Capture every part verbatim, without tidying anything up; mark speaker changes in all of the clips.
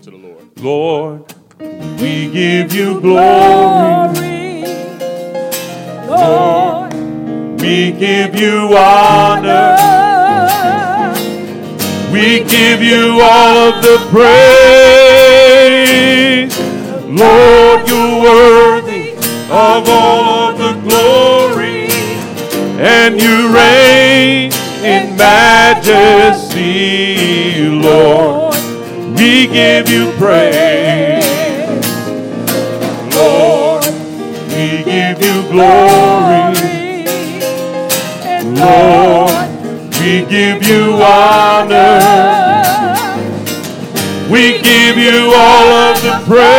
Speaker 1: to the Lord.
Speaker 2: Lord, we give you glory. Lord, we give you honor. We give you all of the praise. Lord, you're worthy of all of the glory, and you reign in majesty. Lord, we give you praise. Lord, we give you glory. Lord, we give you honor. We give you all of the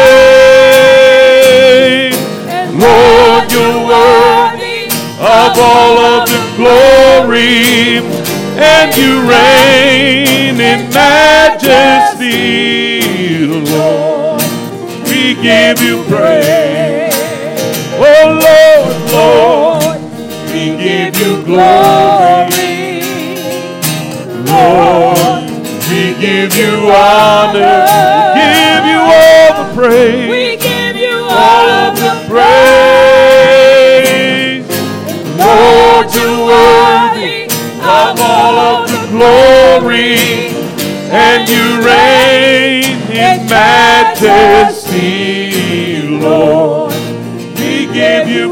Speaker 2: praise. Lord, you're worthy of all of the glory, and you reign in majesty. Lord, we give you praise. Oh Lord, Lord, we give you glory. Lord, we give you honor. We give you all the praise.
Speaker 3: We give you all,
Speaker 2: all of the praise. Lord, you're worthy of all of the glory, and you reign in majesty. Lord, we give you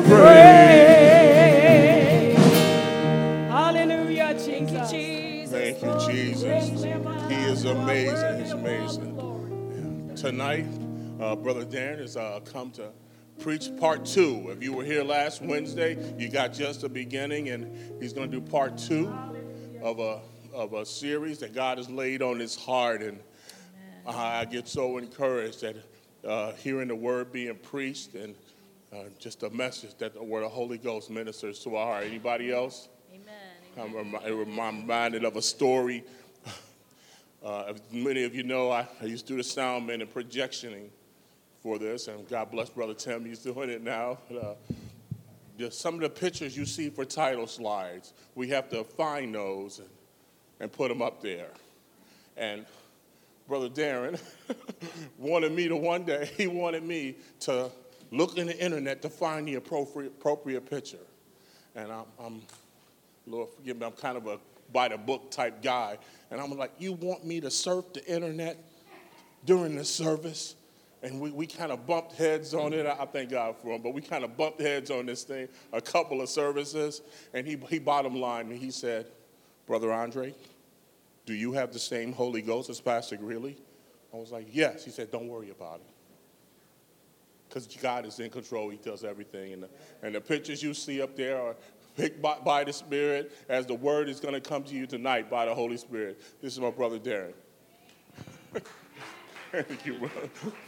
Speaker 2: praise.
Speaker 3: Hallelujah, Jesus. Jesus.
Speaker 1: Thank you, Jesus. He is amazing. He's amazing. Tonight, uh, Brother Darren has uh, come to preach part two. If you were here last Wednesday, you got just the beginning, and he's going to do part two of a of a series that God has laid on his heart. And uh, I get so encouraged that uh, hearing the word being preached and uh, just a message that the word of Holy Ghost ministers to our heart. Anybody else?
Speaker 3: Amen.
Speaker 1: I'm, I'm reminded of a story. Uh, as many of you know, I, I used to do the soundman and projectioning for this, and God bless Brother Tim, he's doing it now. Uh, just some of the pictures you see for title slides, we have to find those and, and put them up there. And Brother Darren wanted me to one day, he wanted me to look in the internet to find the appropriate, appropriate picture. And I'm, I'm, Lord forgive me, I'm kind of a by the book type guy. And I'm like, you want me to surf the internet during the service? And we, we kind of bumped heads on it. I, I thank God for him. But we kind of bumped heads on this thing a couple of services. And he, he bottom lined me. He said, Brother Andre, do you have the same Holy Ghost as Pastor Greeley? I was like, yes. He said, don't worry about it. Because God is in control. He does everything. And the, and the pictures you see up there are picked by, by the Spirit, as the word is going to come to you tonight by the Holy Spirit. This is my brother Darren. Thank you, brother.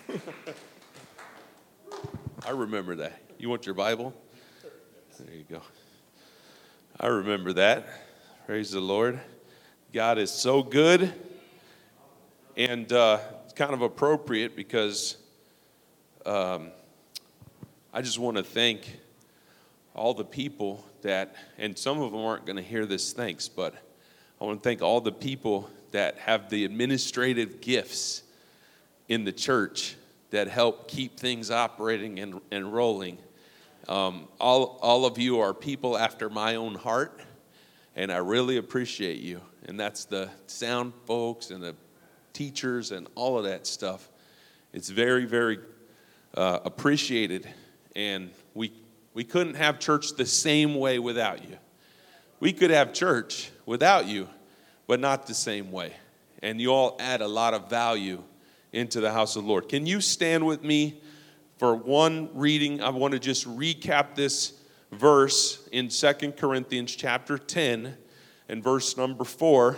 Speaker 4: I remember that. You want your Bible? There you go. I remember that. Praise the Lord. God is so good. And uh, it's kind of appropriate because um, I just want to thank all the people that, and some of them aren't going to hear this thanks, but I want to thank all the people that have the administrative gifts in the church that help keep things operating and, and rolling. Um, all, all of you are people after my own heart, and I really appreciate you. And that's the sound folks and the teachers and all of that stuff. It's very, very uh, appreciated, and we We couldn't have church the same way without you. We could have church without you, but not the same way. And you all add a lot of value into the house of the Lord. Can you stand with me for one reading? I want to just recap this verse in Second Corinthians chapter ten and verse number four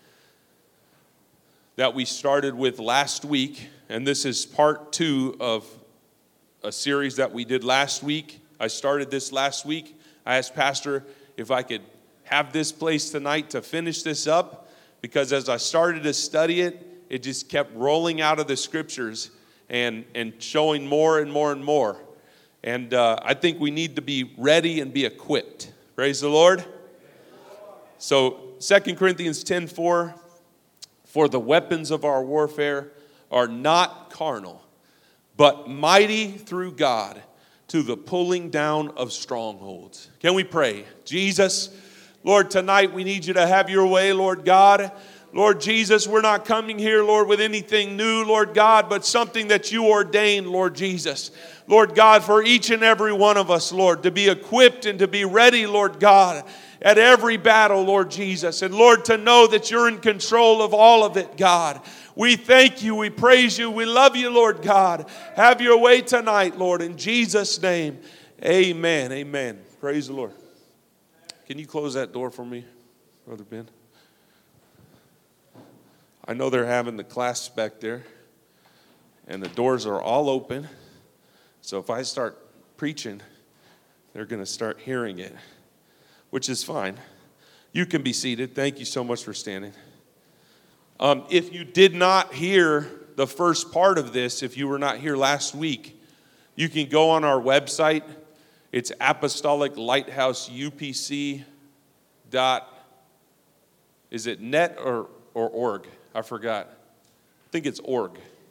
Speaker 4: that we started with last week. And this is part two of a series that we did last week. I started this last week. I asked Pastor if I could have this place tonight to finish this up, because as I started to study it, it just kept rolling out of the scriptures and, and showing more and more and more. And uh, I think we need to be ready and be equipped. Praise the Lord. So Second Corinthians ten four, for the weapons of our warfare are not carnal, but mighty through God to the pulling down of strongholds. Can we pray? Jesus, Lord, tonight we need you to have your way, Lord God. Lord Jesus, we're not coming here, Lord, with anything new, Lord God, but something that you ordained, Lord Jesus. Lord God, for each and every one of us, Lord, to be equipped and to be ready, Lord God, at every battle, Lord Jesus. And Lord, to know that you're in control of all of it, God. We thank you, we praise you, we love you, Lord God. Have your way tonight, Lord, in Jesus' name. Amen, amen. Praise the Lord. Can you close that door for me, Brother Ben? I know they're having the class back there, and the doors are all open. So if I start preaching, they're going to start hearing it, which is fine. You can be seated. Thank you so much for standing. Um, if you did not hear the first part of this, if you were not here last week, you can go on our website. It's Apostolic Lighthouse U P C dot, is it net or, or org? I forgot. I think it's org.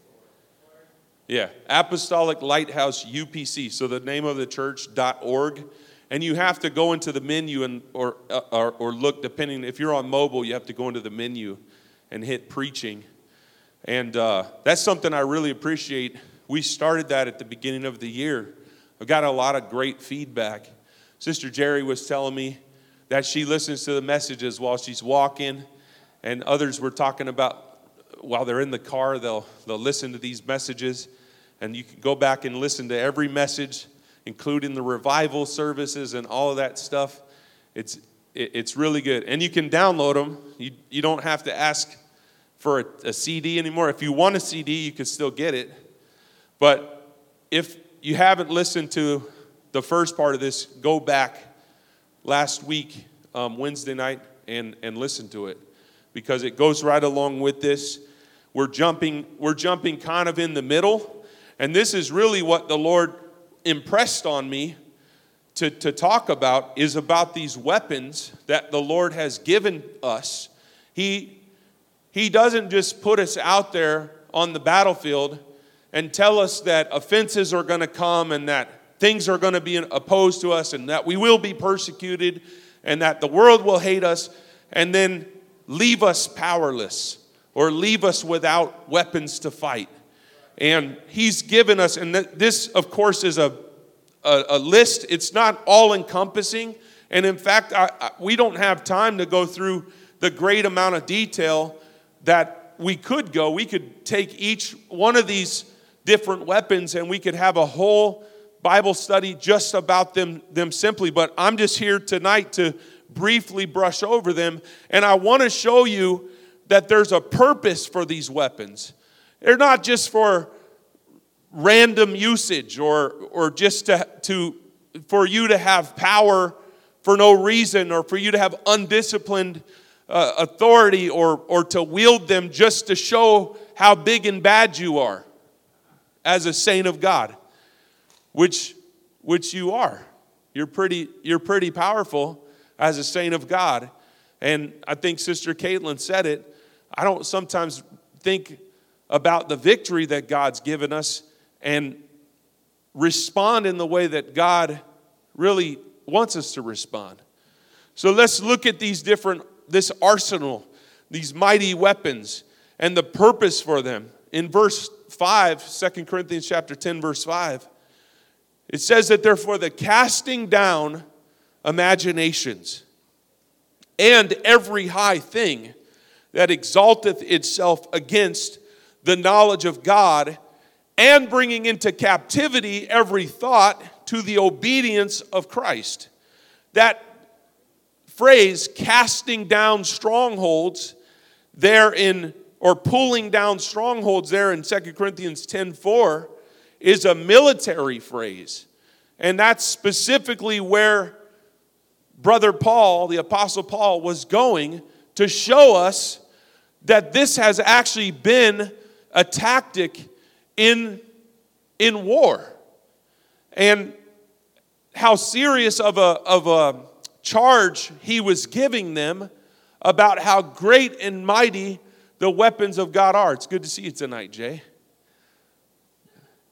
Speaker 4: Yeah, Apostolic Lighthouse U P C. So the name of the church, dot org. And you have to go into the menu and or, uh, or or look, depending, if you're on mobile, you have to go into the menu and hit preaching. And uh, that's something I really appreciate. We started that at the beginning of the year. I got a lot of great feedback. Sister Jerry was telling me that she listens to the messages while she's walking. And others were talking about while they're in the car, they'll they'll listen to these messages. And you can go back and listen to every message, including the revival services and all of that stuff. It's it, it's really good. And you can download them. You, you don't have to ask for a, a C D anymore. If you want a C D, you can still get it. But if you haven't listened to the first part of this, go back last week, um, Wednesday night, and, and listen to it. Because it goes right along with this. We're jumping, we're jumping kind of in the middle. And this is really what the Lord impressed on me to, to talk about, is about these weapons that the Lord has given us. He, he doesn't just put us out there on the battlefield and tell us that offenses are going to come and that things are going to be opposed to us and that we will be persecuted and that the world will hate us, and then leave us powerless or leave us without weapons to fight. And he's given us, and this, of course, is a, a, a list. It's not all-encompassing. And in fact, I, I, we don't have time to go through the great amount of detail that we could go. We could take each one of these different weapons and we could have a whole Bible study just about them, them simply. But I'm just here tonight to briefly brush over them. And I want to show you that there's a purpose for these weapons. They're not just for random usage or or just to, to for you to have power for no reason, or for you to have undisciplined uh, authority, or or to wield them just to show how big and bad you are as a saint of God, which which you are. You're pretty you're pretty powerful as a saint of God. And I think Sister Caitlin said it. I don't sometimes think about the victory that God's given us and respond in the way that God really wants us to respond. So let's look at these different, this arsenal, these mighty weapons, and the purpose for them. In verse five, Second Corinthians chapter ten, verse five, it says that they're for the casting down imaginations and every high thing that exalteth itself against the knowledge of God, and bringing into captivity every thought to the obedience of Christ. That phrase, casting down strongholds, there in, or pulling down strongholds there in Second Corinthians ten four, is a military phrase. And that's specifically where Brother Paul, the Apostle Paul, was going to show us that this has actually been a tactic in, in war. And how serious of a, of a charge he was giving them about how great and mighty the weapons of God are. It's good to see you tonight, Jay.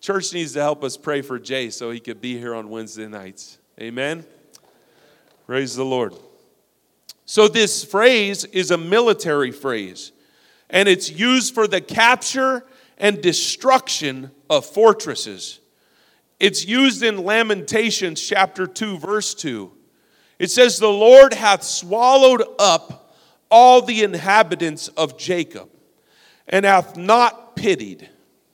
Speaker 4: Church needs to help us pray for Jay so he could be here on Wednesday nights. Amen? Praise the Lord. So this phrase is a military phrase, and it's used for the capture and destruction of fortresses. It's used in Lamentations chapter two, verse two. It says, the Lord hath swallowed up all the inhabitants of Jacob, and hath not pitied.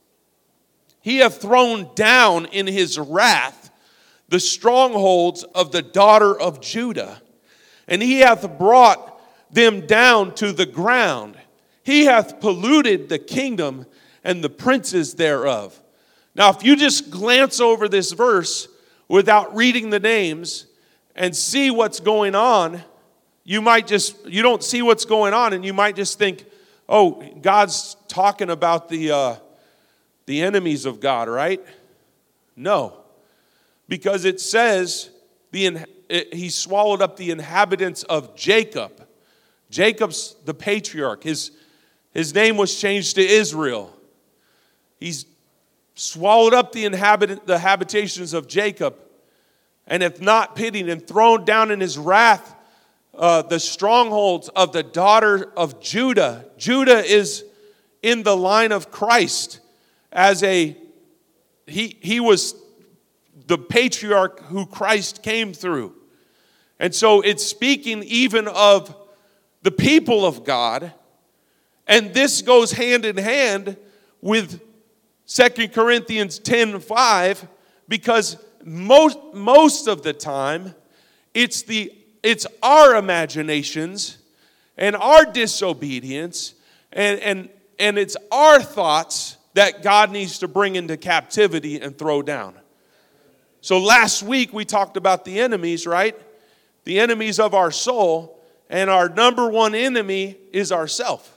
Speaker 4: He hath thrown down in his wrath the strongholds of the daughter of Judah, and he hath brought them down to the ground. He hath polluted the kingdom and the princes thereof. Now, if you just glance over this verse without reading the names and see what's going on, you might just, you don't see what's going on, and you might just think, oh, God's talking about the uh, the enemies of God, right? No, because it says the it, he swallowed up the inhabitants of Jacob. Jacob's the patriarch. His, his name was changed to Israel. He's swallowed up the inhabit the habitations of Jacob, and hath not pitied, and thrown down in his wrath uh, the strongholds of the daughter of Judah. Judah is in the line of Christ as a, he, he was the patriarch who Christ came through. And so it's speaking even of the people of God, and this goes hand in hand with Second Corinthians ten five, because most, most of the time, it's, the, it's our imaginations and our disobedience and, and, and it's our thoughts that God needs to bring into captivity and throw down. So last week we talked about the enemies, right? The enemies of our soul, and our number one enemy is ourself.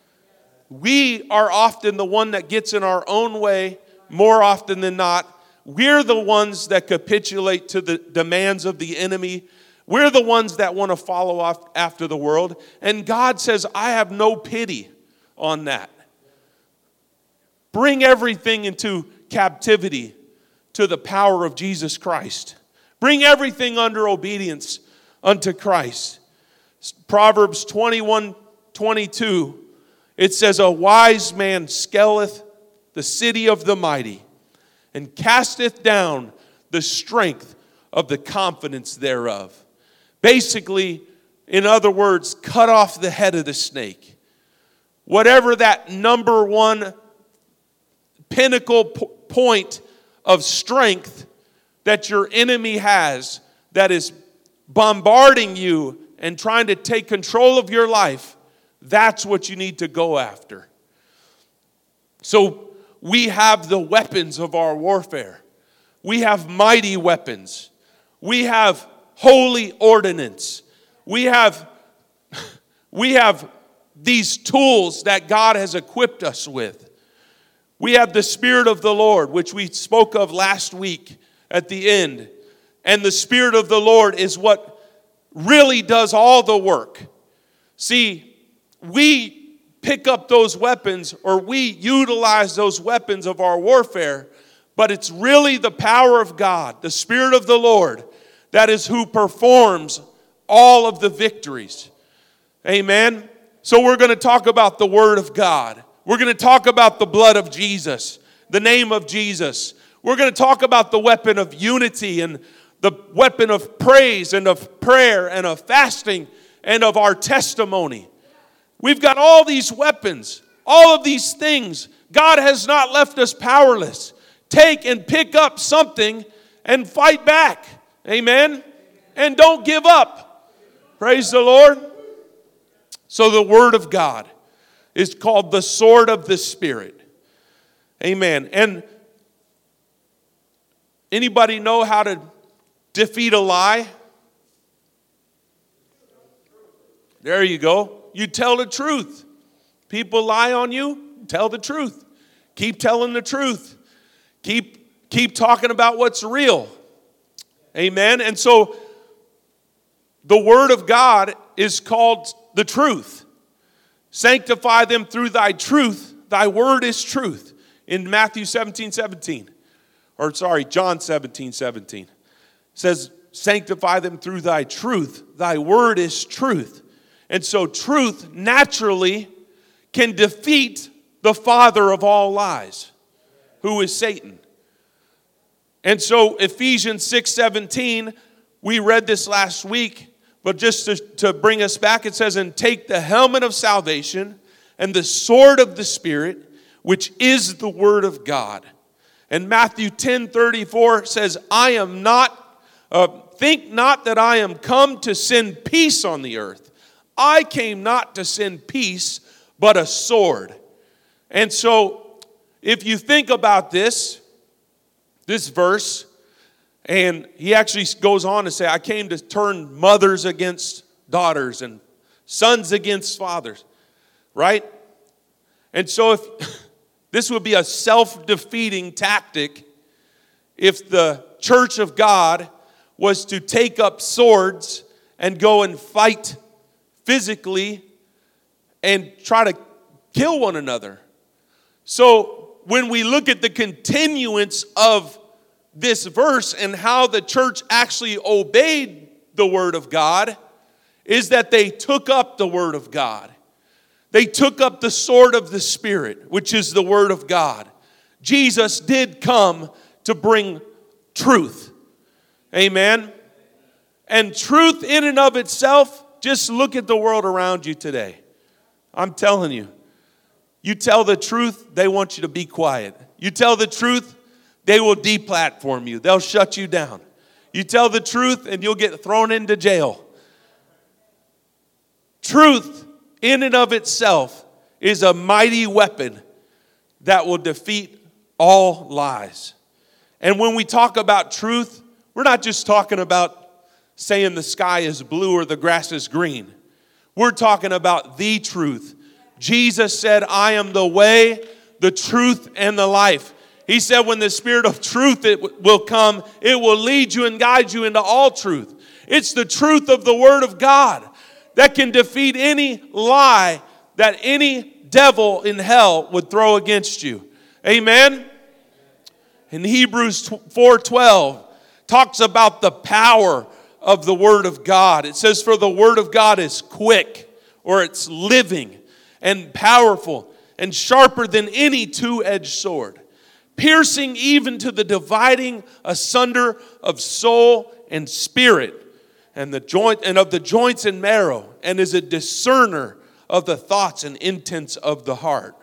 Speaker 4: We are often the one that gets in our own way more often than not. We're the ones that capitulate to the demands of the enemy. We're the ones that want to follow off after the world. And God says, I have no pity on that. Bring everything into captivity to the power of Jesus Christ. Bring everything under obedience unto Christ. Proverbs twenty-one twenty-two. It says, a wise man scaleth the city of the mighty, and casteth down the strength of the confidence thereof. Basically, in other words, cut off the head of the snake. Whatever that number one pinnacle p- point of strength that your enemy has that is bombarding you and trying to take control of your life, that's what you need to go after. So we have the weapons of our warfare. We have mighty weapons. We have holy ordinance. We have, we have these tools that God has equipped us with. We have the Spirit of the Lord, which we spoke of last week at the end. And the Spirit of the Lord is what really does all the work. See, we pick up those weapons, or we utilize those weapons of our warfare, but it's really the power of God, the Spirit of the Lord, that is who performs all of the victories. Amen? So we're going to talk about the Word of God. We're going to talk about the blood of Jesus, the name of Jesus. We're going to talk about the weapon of unity and the weapon of praise and of prayer and of fasting and of our testimony. We've got all these weapons, all of these things. God has not left us powerless. Take and pick up something and fight back. Amen? And don't give up. Praise the Lord. So the Word of God is called the sword of the Spirit. Amen. And anybody know how to defeat a lie? There you go. You tell the truth. People lie on you, tell the truth. Keep telling the truth. Keep, keep talking about what's real. Amen. And so the Word of God is called the truth. Sanctify them through thy truth. Thy word is truth. In Matthew seventeen seventeen. or sorry, John seventeen, seventeen. Says, sanctify them through thy truth. Thy word is truth. And so truth naturally can defeat the father of all lies, who is Satan. And so Ephesians six seventeen, we read this last week, but just to, to bring us back, it says, and take the helmet of salvation and the sword of the Spirit, which is the word of God. And Matthew ten thirty-four says, I am not, uh, think not that I am come to send peace on the earth. I came not to send peace, but a sword. And so, if you think about this, this verse, and he actually goes on to say, I came to turn mothers against daughters and sons against fathers, right? And so, if this would be a self-defeating tactic if the church of God was to take up swords and go and fight physically and try to kill one another. So when we look at the continuance of this verse and how the church actually obeyed the word of God, is that they took up the word of God. They took up the sword of the Spirit, which is the word of God. Jesus did come to bring truth. Amen. And truth in and of itself, just look at the world around you today. I'm telling you, you tell the truth, they want you to be quiet. You tell the truth, they will deplatform you. They'll shut you down. You tell the truth and you'll get thrown into jail. Truth in and of itself is a mighty weapon that will defeat all lies. And when we talk about truth, we're not just talking about saying the sky is blue or the grass is green. We're talking about the truth. Jesus said, I am the way, the truth, and the life. He said when the Spirit of truth it will come, it will lead you and guide you into all truth. It's the truth of the Word of God that can defeat any lie that any devil in hell would throw against you. Amen? In Hebrews four twelve, talks about the power of the Word of God. It says, for the Word of God is quick, or it's living and powerful and sharper than any two-edged sword, piercing even to the dividing asunder of soul and spirit and the joint and of the joints and marrow, and is a discerner of the thoughts and intents of the heart.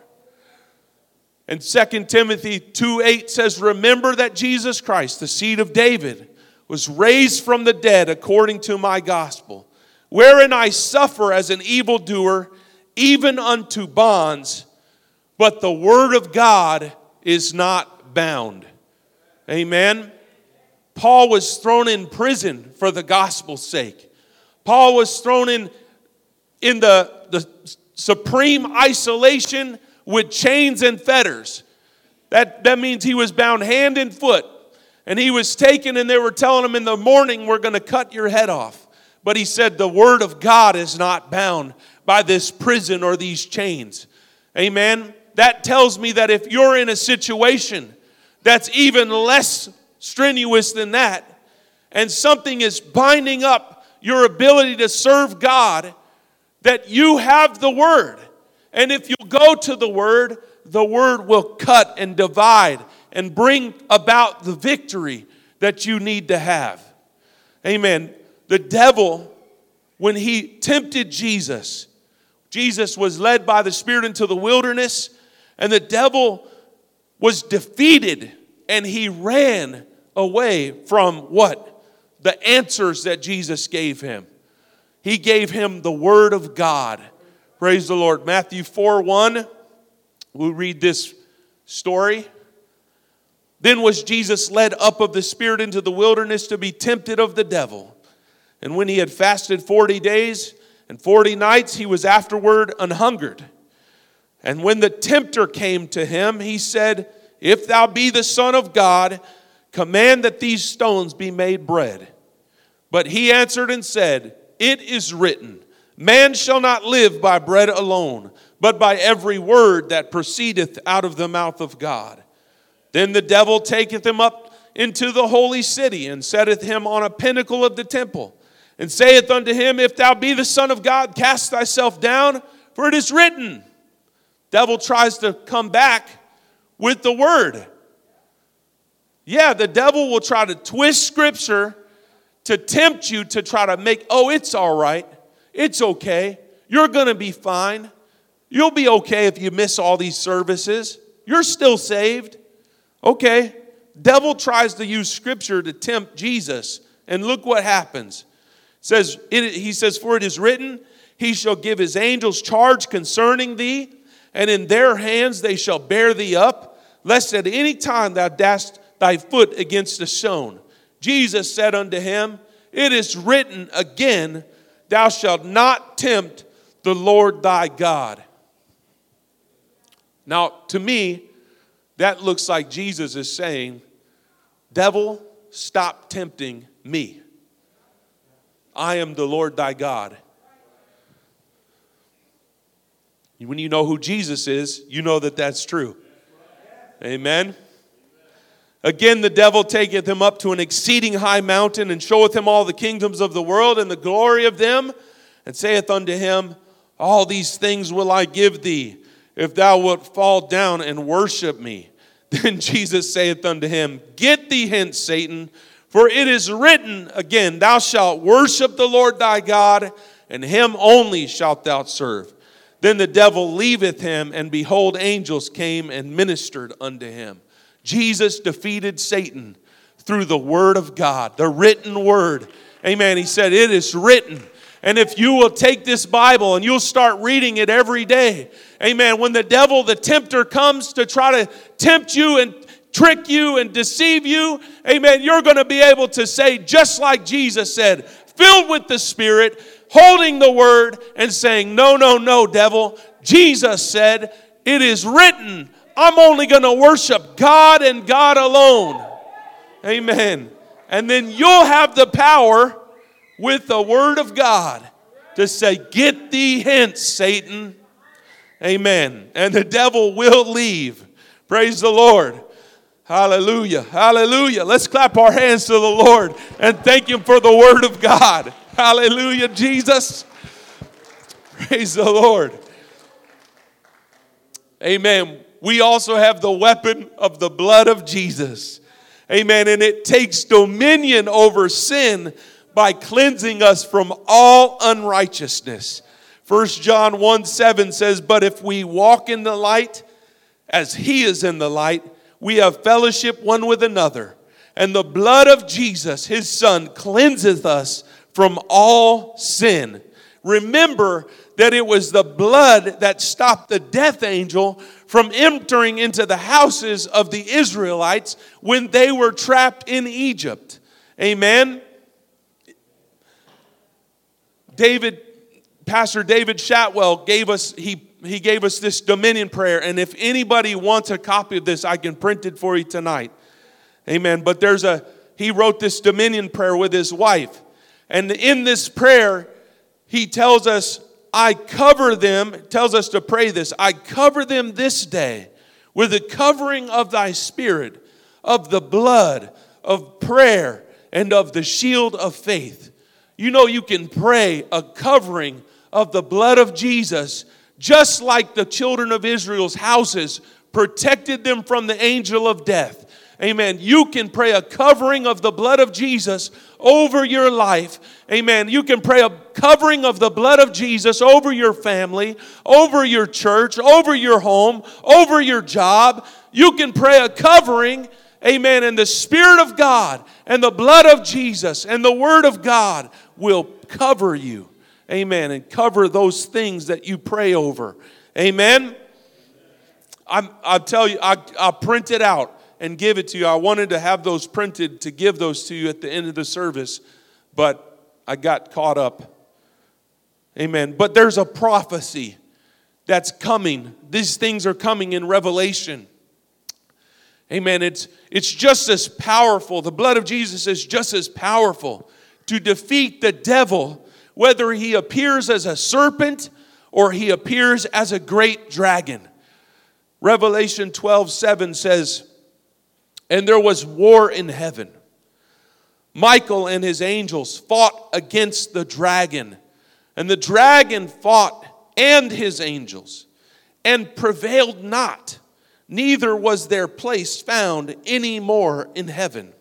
Speaker 4: And Second Timothy two eight says, remember that Jesus Christ, the seed of David, was raised from the dead according to my gospel, wherein I suffer as an evildoer, even unto bonds, but the word of God is not bound. Amen. Paul was thrown in prison for the gospel's sake. Paul was thrown in, in the, the supreme isolation with chains and fetters. That, that means he was bound hand and foot. And he was taken and they were telling him in the morning, we're going to cut your head off. But he said, the word of God is not bound by this prison or these chains. Amen. That tells me that if you're in a situation that's even less strenuous than that, and something is binding up your ability to serve God, that you have the word. And if you go to the word, the word will cut and divide and bring about the victory that you need to have. Amen. The devil, when he tempted Jesus, Jesus was led by the Spirit into the wilderness, and the devil was defeated, and he ran away from what? The answers that Jesus gave him. He gave him the word of God. Praise the Lord. Matthew four one, we'll read this story. Then was Jesus led up of the Spirit into the wilderness to be tempted of the devil. And when he had fasted forty days and forty nights, he was afterward an hungered. And when the tempter came to him, he said, if thou be the Son of God, command that these stones be made bread. But he answered and said, it is written, man shall not live by bread alone, but by every word that proceedeth out of the mouth of God. Then the devil taketh him up into the holy city, and setteth him on a pinnacle of the temple, and saith unto him, If thou be the Son of God, cast thyself down, for it is written. Devil tries to come back with the word. Yeah, the devil will try to twist Scripture to tempt you to try to make, oh, it's all right. It's okay. You're going to be fine. You'll be okay if you miss all these services. You're still saved. Okay. Devil tries to use Scripture to tempt Jesus. And look what happens. It says, it, he says, For it is written, He shall give His angels charge concerning thee, and in their hands they shall bear thee up, lest at any time thou dast thy foot against a stone. Jesus said unto him, It is written again, Thou shalt not tempt the Lord thy God. Now, to me, that looks like Jesus is saying, Devil, stop tempting me. I am the Lord thy God. When you know who Jesus is, you know that that's true. Amen. Again, the devil taketh him up to an exceeding high mountain, and showeth him all the kingdoms of the world and the glory of them, and saith unto him, All these things will I give thee, if thou wilt fall down and worship me. Then Jesus saith unto him, Get thee hence, Satan, for it is written again, Thou shalt worship the Lord thy God, and him only shalt thou serve. Then the devil leaveth him, and behold, angels came and ministered unto him. Jesus defeated Satan through the word of God, the written word. Amen. He said, It is written. And if you will take this Bible and you'll start reading it every day, amen, when the devil, the tempter, comes to try to tempt you and trick you and deceive you, amen, you're going to be able to say, just like Jesus said, filled with the Spirit, holding the word and saying, No, no, no, devil. Jesus said, It is written, I'm only going to worship God and God alone. Amen. And then you'll have the power with the word of God to say, Get thee hence, Satan. Amen. And the devil will leave. Praise the Lord. Hallelujah. Hallelujah. Let's clap our hands to the Lord and thank Him for the word of God. Hallelujah, Jesus. Praise the Lord. Amen. We also have the weapon of the blood of Jesus. Amen. And it takes dominion over sin by cleansing us from all unrighteousness. First John one seven says, But if we walk in the light, as He is in the light, we have fellowship one with another. And the blood of Jesus, His Son, cleanseth us from all sin. Remember that it was the blood that stopped the death angel from entering into the houses of the Israelites when they were trapped in Egypt. Amen. David, Pastor David Shatwell gave us, he, he gave us this dominion prayer. And if anybody wants a copy of this, I can print it for you tonight. Amen. But there's a, he wrote this dominion prayer with his wife. And in this prayer, he tells us, I cover them, tells us to pray this, I cover them this day with the covering of thy Spirit, of the blood, of prayer, and of the shield of faith. You know, you can pray a covering of the blood of Jesus, just like the children of Israel's houses protected them from the angel of death. Amen. You can pray a covering of the blood of Jesus over your life. Amen. You can pray a covering of the blood of Jesus over your family, over your church, over your home, over your job. You can pray a covering, amen, and the Spirit of God and the blood of Jesus and the Word of God will cover you. Amen. And cover those things that you pray over. Amen. I'm, I'll tell you, I, I'll print it out and give it to you. I wanted to have those printed to give those to you at the end of the service, but I got caught up. Amen. But there's a prophecy that's coming. These things are coming in Revelation. Amen. It's, it's just as powerful. The blood of Jesus is just as powerful to defeat the devil, whether he appears as a serpent or he appears as a great dragon. Revelation twelve seven says, and there was war in heaven. Michael and his angels fought against the dragon, and the dragon fought and his angels, and prevailed not, neither was their place found any more in heaven.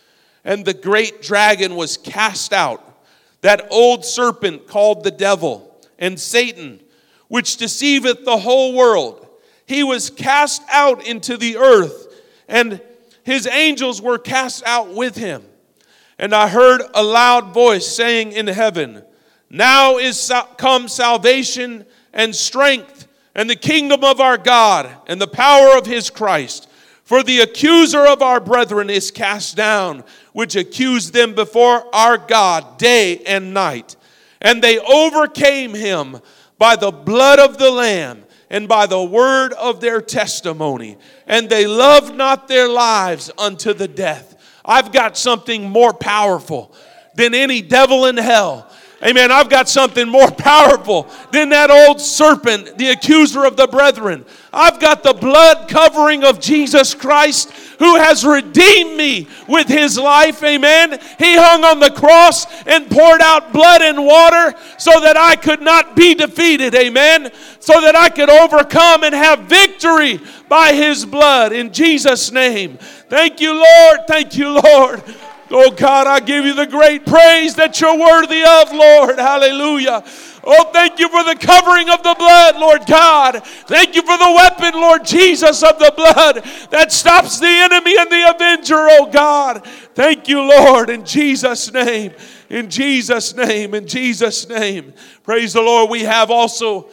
Speaker 4: And the great dragon was cast out, that old serpent called the devil and Satan, which deceiveth the whole world. He was cast out into the earth, and his angels were cast out with him. And I heard a loud voice saying in heaven, now is sal- come salvation and strength and the kingdom of our God and the power of his Christ. For the accuser of our brethren is cast down, which accused them before our God day and night. And they overcame him by the blood of the Lamb and by the word of their testimony. And they loved not their lives unto the death. I've got something more powerful than any devil in hell. Amen. I've got something more powerful than that old serpent, the accuser of the brethren. I've got the blood covering of Jesus Christ, who has redeemed me with his life. Amen. He hung on the cross and poured out blood and water so that I could not be defeated. Amen. So that I could overcome and have victory by his blood in Jesus' name. Thank you, Lord. Thank you, Lord. Oh God, I give you the great praise that you're worthy of, Lord. Hallelujah. Oh, thank you for the covering of the blood, Lord God. Thank you for the weapon, Lord Jesus, of the blood that stops the enemy and the avenger, oh God. Thank you, Lord, in Jesus' name. In Jesus' name. In Jesus' name. Praise the Lord. We have also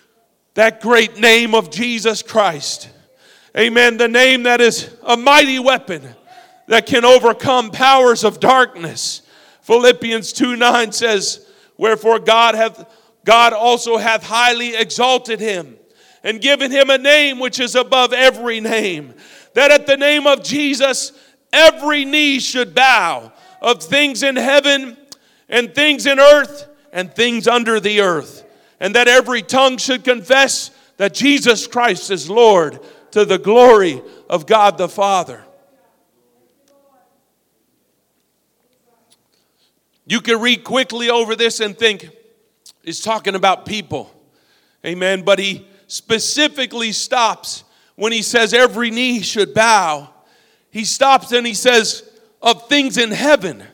Speaker 4: that great name of Jesus Christ. Amen. The name that is a mighty weapon that can overcome powers of darkness. Philippians two nine says, wherefore God hath God also hath highly exalted him and given him a name which is above every name, that at the name of Jesus every knee should bow, of things in heaven and things in earth and things under the earth, and that every tongue should confess that Jesus Christ is Lord, to the glory of God the Father. You can read quickly over this and think he's talking about people. Amen. But he specifically stops when he says every knee should bow. He stops and he says of things in heaven.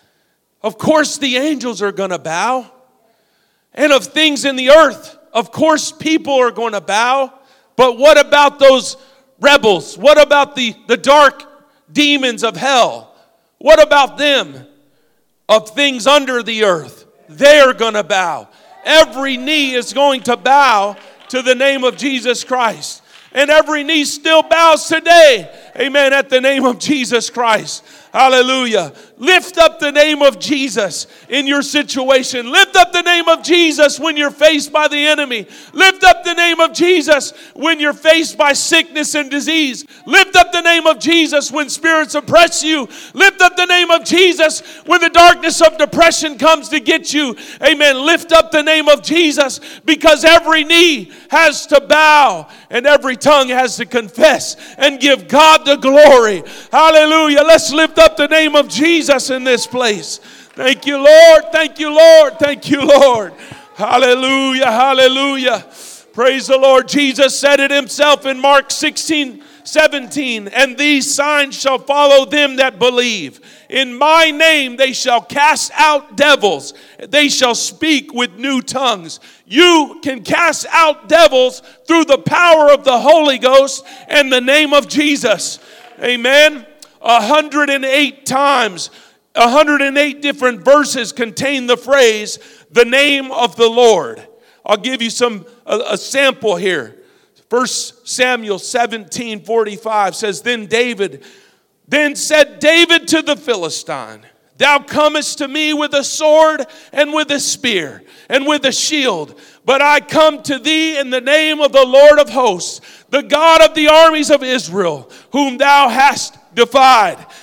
Speaker 4: Of course the angels are going to bow. And of things in the earth, of course people are going to bow. But what about those rebels? What about the, the dark demons of hell? What about them? Of things under the earth, they're going to bow. Every knee is going to bow to the name of Jesus Christ. And every knee still bows today. Amen. At the name of Jesus Christ. Hallelujah. Lift up the name of Jesus in your situation. Lift up the name of Jesus when you're faced by the enemy. Lift up the name of Jesus when you're faced by sickness and disease. Lift up the name of Jesus when spirits oppress you. Lift up the name of Jesus when the darkness of depression comes to get you. Amen. Lift up the name of Jesus, because every knee has to bow and every tongue has to confess and give God the glory. Hallelujah. Let's lift up the name of Jesus in this place. Thank you, Lord. Thank you, Lord. Thank you, Lord. Hallelujah. Hallelujah. Praise the Lord. Jesus said it himself in Mark sixteen seventeen. And these signs shall follow them that believe. In my name they shall cast out devils. They shall speak with new tongues. You can cast out devils through the power of the Holy Ghost and the name of Jesus. Amen. one hundred eight times, one hundred eight different verses contain the phrase, the name of the Lord. I'll give you some a, a sample here. First Samuel seventeen forty-five says, Then David, then said David to the Philistine, Thou comest to me with a sword and with a spear and with a shield, but I come to thee in the name of the Lord of hosts, the God of the armies of Israel, whom thou hast defied.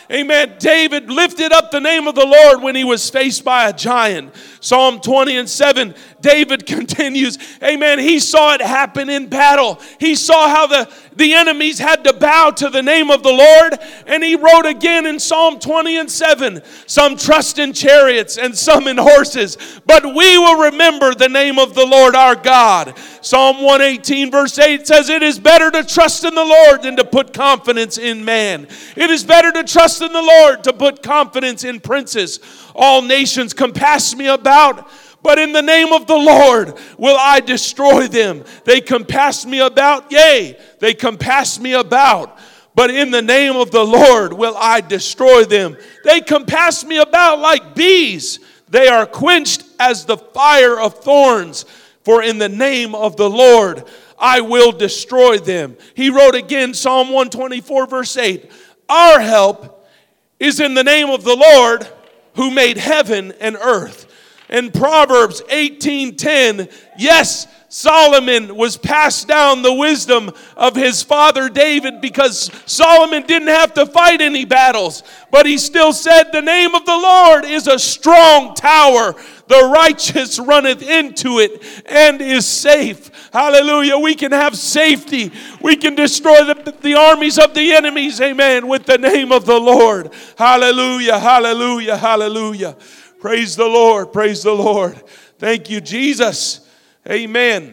Speaker 4: Amen. David lifted up the name of the Lord when he was faced by a giant. Psalm twenty and seven, David continues, amen, he saw it happen in battle. He saw how the, the enemies had to bow to the name of the Lord. And he wrote again in Psalm twenty and seven, some trust in chariots and some in horses, but we will remember the name of the Lord our God. Psalm one eighteen verse eight says, it is better to trust in the Lord than to put confidence in man. It is better to trust in the Lord to put confidence in princes. All nations compass me about, but in the name of the Lord will I destroy them. They compass me about, yea, they compass me about, but in the name of the Lord will I destroy them. They compass me about like bees. They are quenched as the fire of thorns. For in the name of the Lord I will destroy them. He wrote again, Psalm one twenty-four verse eight, our help is in the name of the Lord who made heaven and earth. In Proverbs eighteen ten, yes, Solomon was passed down the wisdom of his father David because Solomon didn't have to fight any battles. But he still said, the name of the Lord is a strong tower. The righteous runneth into it and is safe. Hallelujah. We can have safety. We can destroy the, the armies of the enemies. Amen. With the name of the Lord. Hallelujah. Hallelujah. Hallelujah. Praise the Lord. Praise the Lord. Thank you, Jesus. Amen.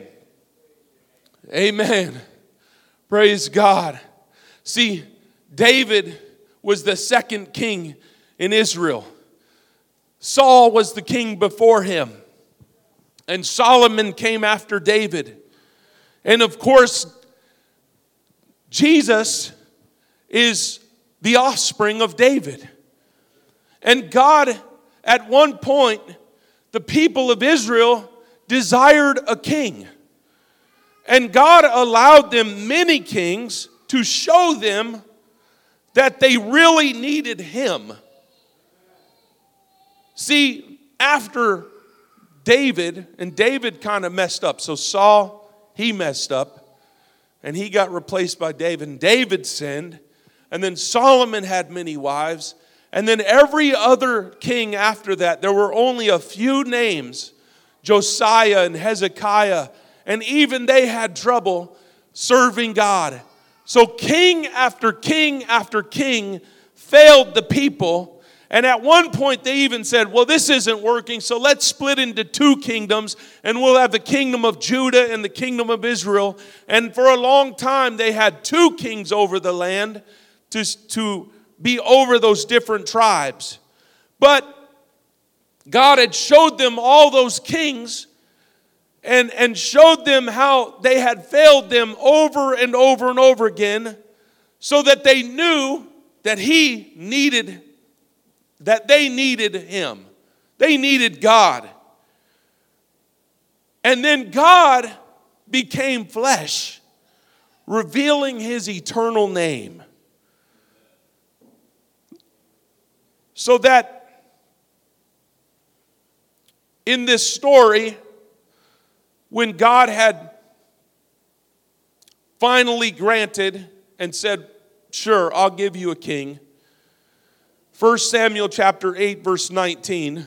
Speaker 4: Amen. Praise God. See, David was the second king in Israel. Saul was the king before him. And Solomon came after David. And of course, Jesus is the offspring of David. And God, at one point, the people of Israel desired a king. And God allowed them many kings to show them that they really needed him. See, after David, and David kind of messed up. So Saul, he messed up. And he got replaced by David. And David sinned. And then Solomon had many wives. And then every other king after that, there were only a few names. Josiah and Hezekiah. And even they had trouble serving God. So king after king after king failed the people. And at one point they even said, well, this isn't working, so let's split into two kingdoms, and we'll have the kingdom of Judah and the kingdom of Israel. And for a long time they had two kings over the land to, to be over those different tribes. But God had showed them all those kings and, and showed them how they had failed them over and over and over again, so that they knew that he needed that they needed him. They needed God. And then God became flesh, revealing his eternal name. So that in this story, when God had finally granted and said, sure, I'll give you a king. First Samuel chapter eight, verse nineteen.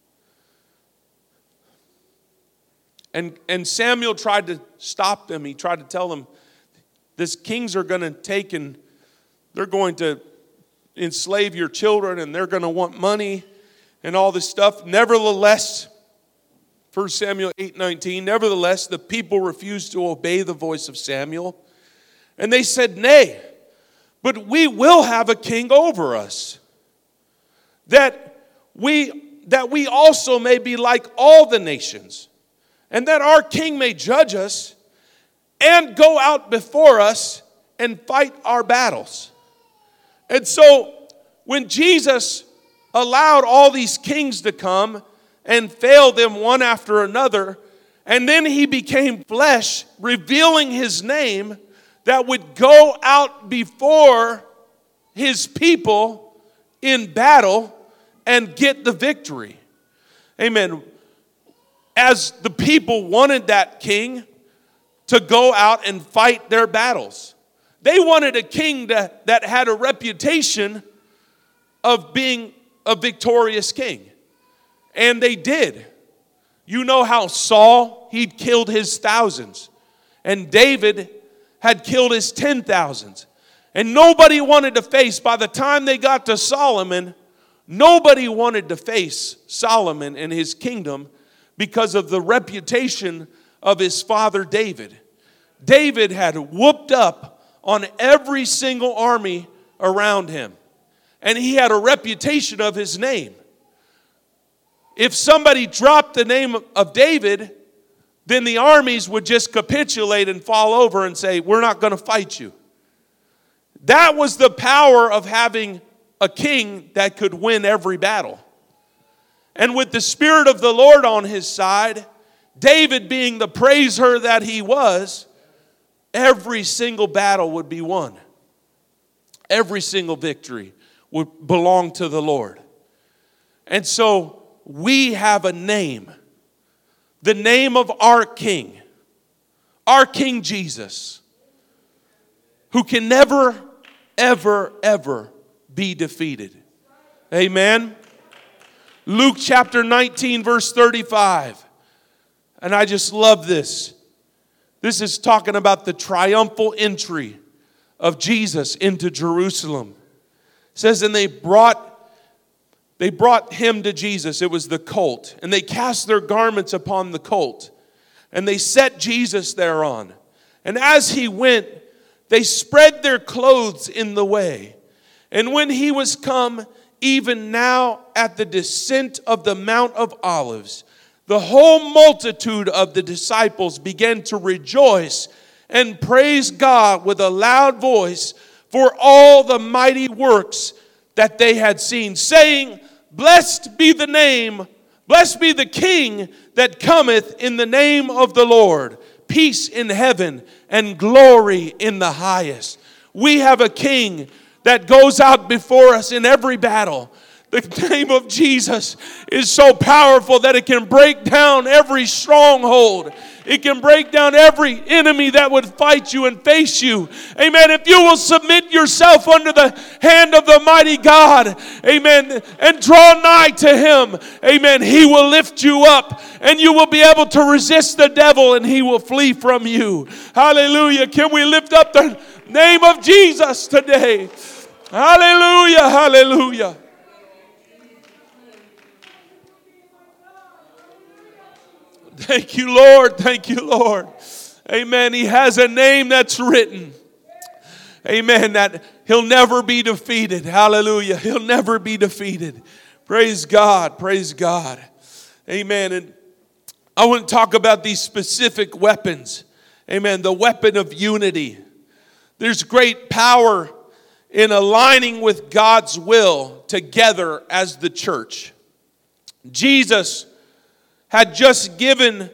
Speaker 4: And, and Samuel tried to stop them. He tried to tell them, these kings are going to take and they're going to enslave your children and they're going to want money and all this stuff. Nevertheless, First Samuel eight nineteen, nevertheless, the people refused to obey the voice of Samuel. And they said, nay, but we will have a king over us. That we, that we also may be like all the nations, and that our king may judge us and go out before us and fight our battles. And so when Jesus allowed all these kings to come and fail them one after another, and then he became flesh, revealing his name that would go out before his people in battle and get the victory. Amen. As the people wanted that king to go out and fight their battles. They wanted a king that, that had a reputation of being a victorious king. And they did. You know how Saul, he'd killed his thousands. And David had killed his ten thousands. And nobody wanted to face, by the time they got to Solomon, nobody wanted to face Solomon and his kingdom because of the reputation of his father David. David had whooped up on every single army around him. And he had a reputation of his name. If somebody dropped the name of David, then the armies would just capitulate and fall over and say, we're not going to fight you. That was the power of having a king that could win every battle. And with the Spirit of the Lord on his side, David being the praiser that he was, every single battle would be won. Every single victory would belong to the Lord. And so we have a name. The name of our King. Our King Jesus. Who can never, ever, ever be defeated. Amen. Luke chapter nineteen verse thirty-five. And I just love this. This is talking about the triumphal entry of Jesus into Jerusalem. It says, and they brought They brought him to Jesus. It was the colt. And they cast their garments upon the colt. And they set Jesus thereon. And as he went, they spread their clothes in the way. And when he was come, even now at the descent of the Mount of Olives, the whole multitude of the disciples began to rejoice and praise God with a loud voice for all the mighty works that they had seen, saying, blessed be the name, blessed be the King that cometh in the name of the Lord. Peace in heaven and glory in the highest. We have a King that goes out before us in every battle. The name of Jesus is so powerful that it can break down every stronghold. It can break down every enemy that would fight you and face you. Amen. If you will submit yourself under the hand of the mighty God, amen, and draw nigh to him, amen, he will lift you up and you will be able to resist the devil and he will flee from you. Hallelujah. Can we lift up the name of Jesus today? Hallelujah. Hallelujah. Thank you, Lord. Thank you, Lord. Amen. He has a name that's written. Amen. That he'll never be defeated. Hallelujah. He'll never be defeated. Praise God. Praise God. Amen. And I want to talk about these specific weapons. Amen. The weapon of unity. There's great power in aligning with God's will together as the church. Jesus had just given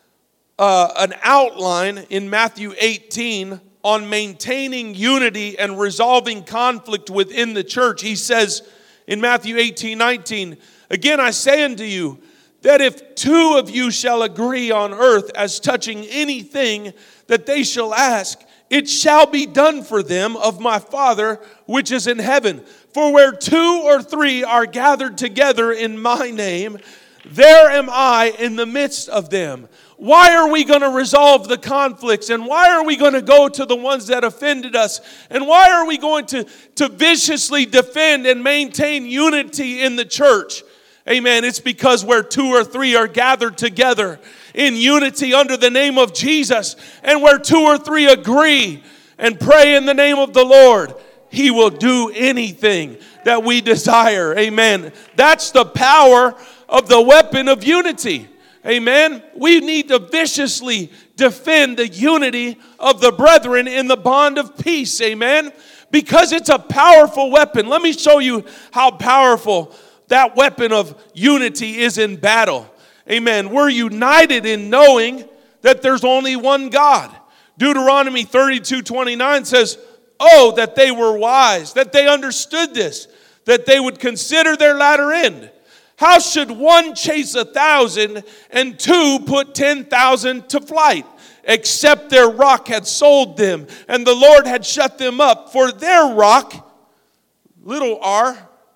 Speaker 4: uh, an outline in Matthew eighteen on maintaining unity and resolving conflict within the church. He says in Matthew eighteen nineteen, again I say unto you, that if two of you shall agree on earth as touching anything that they shall ask, it shall be done for them of my Father which is in heaven. For where two or three are gathered together in my name, there am I in the midst of them. Why are we going to resolve the conflicts? And why are we going to go to the ones that offended us? And why are we going to, to viciously defend and maintain unity in the church? Amen. It's because where two or three are gathered together in unity under the name of Jesus, and where two or three agree and pray in the name of the Lord, he will do anything that we desire. Amen. That's the power of the weapon of unity. Amen. We need to viciously defend the unity of the brethren in the bond of peace. Amen. Because it's a powerful weapon. Let me show you how powerful that weapon of unity is in battle. Amen. We're united in knowing that there's only one God. Deuteronomy thirty-two twenty-nine says, oh, that they were wise, that they understood this, that they would consider their latter end. How should one chase a thousand and two put ten thousand to flight? Except their rock had sold them, and the Lord had shut them up. For their rock, little r,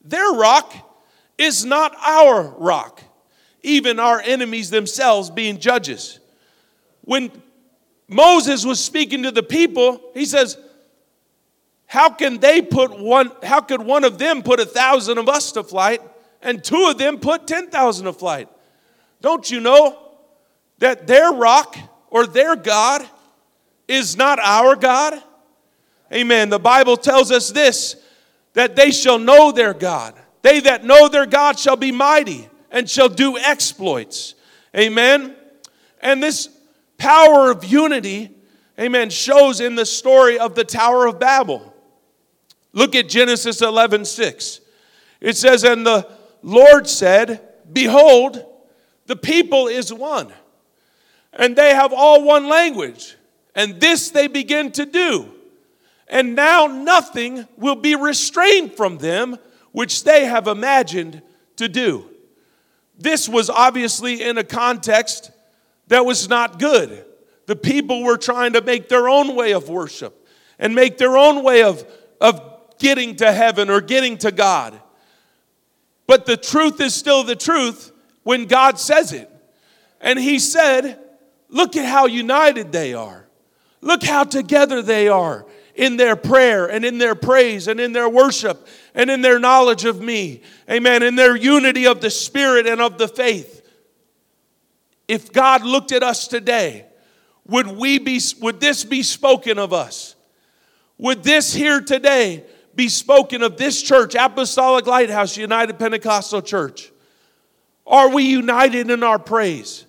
Speaker 4: Their rock is not our rock, even our enemies themselves being judges. When Moses was speaking to the people, he says, how can they put one, how could one of them put a thousand of us to flight and two of them put ten thousand to flight? Don't you know that their rock or their God is not our God? Amen. The Bible tells us this, that they shall know their God. They that know their God shall be mighty and shall do exploits. Amen. And this power of unity, amen, shows in the story of the Tower of Babel. Look at Genesis eleven six. It says, and the Lord said, behold, the people is one, and they have all one language, and this they begin to do. And now nothing will be restrained from them, which they have imagined to do. This was obviously in a context that was not good. The people were trying to make their own way of worship and make their own way of, of getting to heaven or getting to God. But the truth is still the truth when God says it. And he said, look at how united they are. Look how together they are in their prayer and in their praise and in their worship and in their knowledge of me. Amen. In their unity of the Spirit and of the faith. If God looked at us today, would we be, would this be spoken of us? Would this here today be spoken of this church, Apostolic Lighthouse United Pentecostal Church? Are we united in our praise?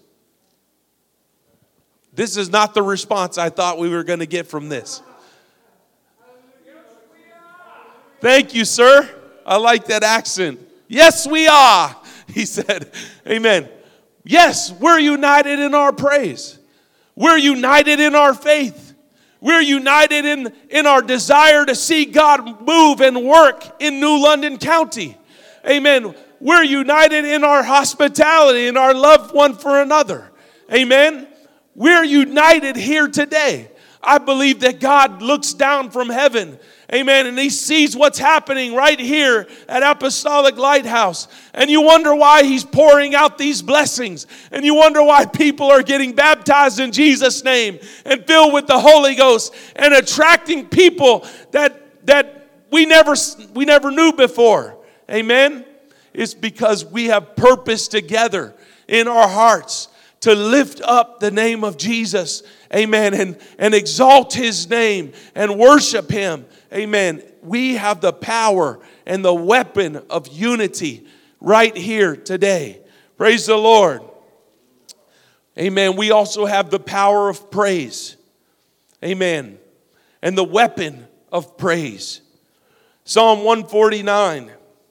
Speaker 4: This is not the response I thought we were going to get from this. Thank you, sir. I like that accent. Yes, we are, he said. Amen. Yes, we're united in our praise. We're united in our faith. We're united in, in our desire to see God move and work in New London County. Amen. We're united in our hospitality and our love one for another. Amen. We're united here today. I believe that God looks down from heaven, amen, and he sees what's happening right here at Apostolic Lighthouse. And you wonder why he's pouring out these blessings. And you wonder why people are getting baptized in Jesus' name and filled with the Holy Ghost and attracting people that, that we never, we never knew before. Amen. It's because we have purpose together in our hearts to lift up the name of Jesus, amen, and, and exalt his name and worship him, amen. We have the power and the weapon of unity right here today. Praise the Lord. Amen. We also have the power of praise, amen, and the weapon of praise. Psalm one forty-nine.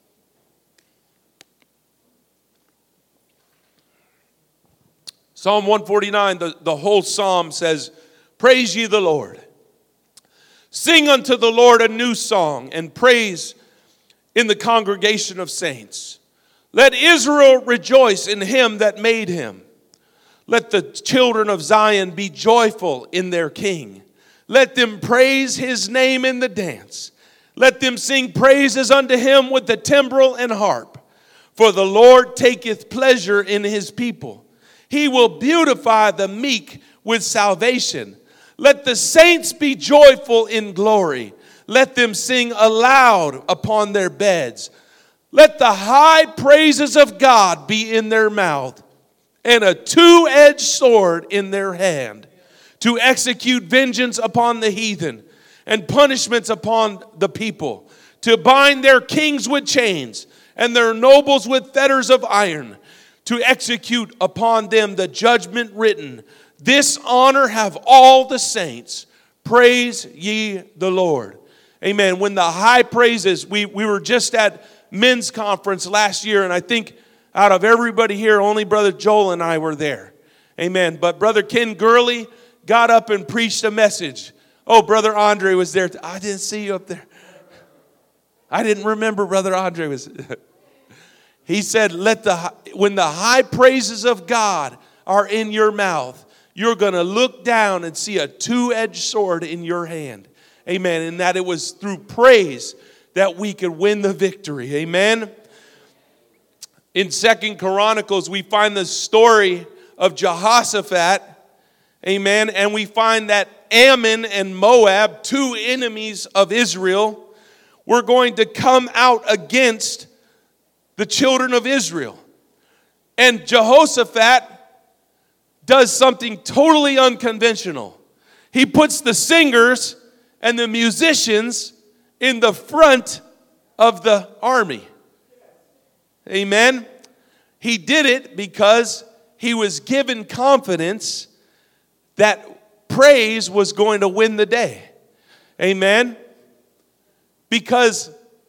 Speaker 4: Psalm one forty-nine, the, the whole psalm says, praise ye the Lord. Sing unto the Lord a new song and praise in the congregation of saints. Let Israel rejoice in him that made him. Let the children of Zion be joyful in their king. Let them praise his name in the dance. Let them sing praises unto him with the timbrel and harp. For the Lord taketh pleasure in his people. He will beautify the meek with salvation. Let the saints be joyful in glory. Let them sing aloud upon their beds. Let the high praises of God be in their mouth, and a two-edged sword in their hand, to execute vengeance upon the heathen, and punishments upon the people, to bind their kings with chains, and their nobles with fetters of iron, to execute upon them the judgment written. This honor have all the saints. Praise ye the Lord. Amen. When the high praises, we, we were just at men's conference last year, and I think out of everybody here, only Brother Joel and I were there. Amen. But Brother Ken Gurley got up and preached a message. Oh, Brother Andre was there. I didn't see you up there. I didn't remember Brother Andre was. He said, "Let the when the high praises of God are in your mouth, you're going to look down and see a two-edged sword in your hand." Amen. And that it was through praise that we could win the victory. Amen. In Second Chronicles, we find the story of Jehoshaphat. Amen. And we find that Ammon and Moab, two enemies of Israel, were going to come out against the children of Israel. And Jehoshaphat does something totally unconventional. He puts the singers and the musicians in the front of the army. Amen. He did it because he was given confidence that praise was going to win the day. Amen. Because